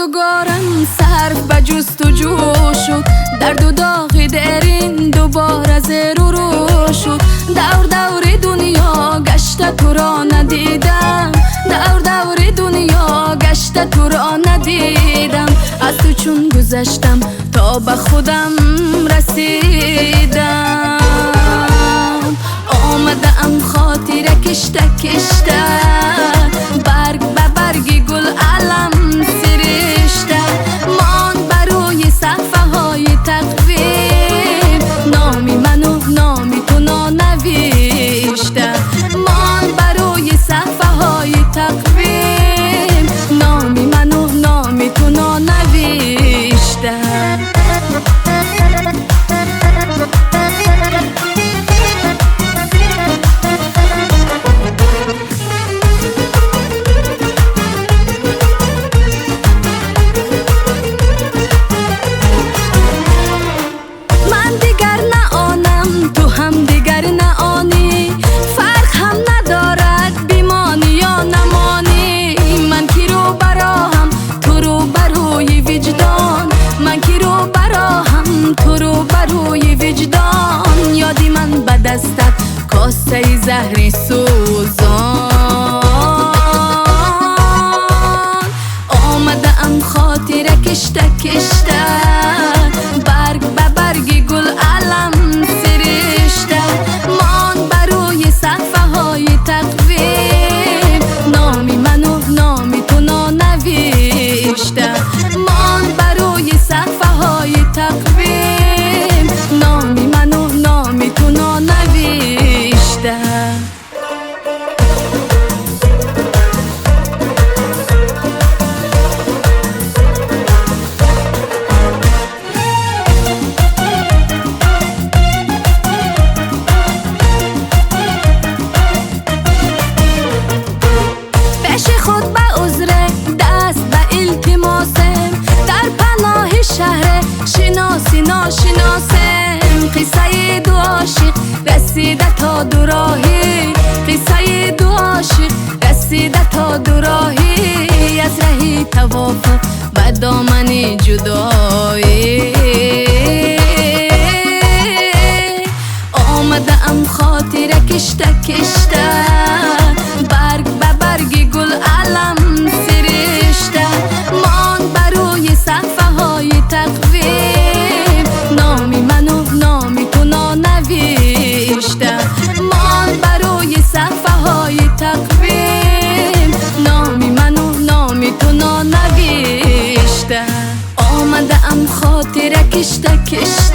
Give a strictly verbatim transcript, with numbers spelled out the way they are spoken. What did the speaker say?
روزگارم صرف به جستجو شد، درد و داغی درین دوباره زیر و رو شد. دور دور دنیا گشته تو را ندیدم، دور دور دنیا گشته تو را ندیدم. از تو چون گذشتم تا به خودم رسیدم. آمدم خاطر کشته کشته، برگ به برگی گل علم سرشته. مان بروی صفحه های تقویم، نامی منو نامی تو ننوشته. مان بروی صفحه های تقویم، نامی منو نامی تو ننوشته. دستت کاسه زهری سوزان، آمدم خاطر کشته کشته، برگ به برگی گل علم سرشته. مان بروی صفحه های تقویم، نامی منو نامی تو ننوشته. مان بروی صفحه های تقویم، نامی منو نامی تو ننوشته. پیش خود به عذر دست به التماسم، در پناه شهر شناسی ناشناسم. قصه دو عاشق رسیده تا دو راهی، قصه دو عاشق رسیده تا دو راهی. از رهی توافق و دامن جدایی، آمدم خاطر کشته کشته، برگ به برگی گل علم سرشته. مان بروی صفحه های تقویم، نامی منو نامی تو ننوشته. مان بروی صفحه های تقویم، نامی منو نامی تو ننوشته. آمدم خاطر کشته کشته،